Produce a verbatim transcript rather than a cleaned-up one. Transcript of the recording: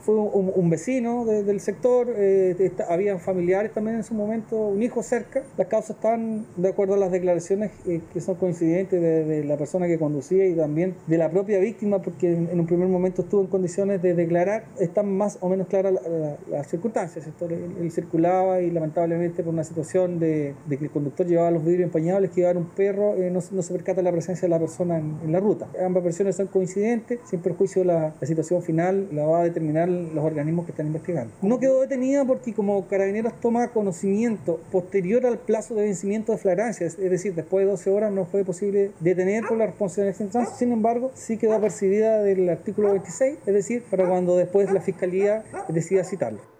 fue un, un vecino de, del sector, eh, está, había familiares también en su momento, un hijo cerca. Las causas están de acuerdo a las declaraciones eh, que son coincidentes de, de la persona que conducía y también de la propia víctima, porque en, en un primer momento estuvo en condiciones de declarar. Están más o menos claras la, la, las circunstancias. Él, él circulaba y lamentablemente por una situación de, de que el conductor llevaba los vidrios empañados, que llevar un perro, eh, no, no se percata la presencia de la persona en, en la ruta. Ambas versiones son coincidentes, sin perjuicio de la, la situación final la va a determinar los organismos que están investigando. No quedó detenida porque como Carabineros toma conocimiento posterior al plazo de vencimiento de flagrancia, es decir, después de doce horas no fue posible detener por la responsabilidad de instancia. Sin embargo, sí quedó apercibida del artículo veintiséis, es decir, para cuando después la Fiscalía decida citarlo.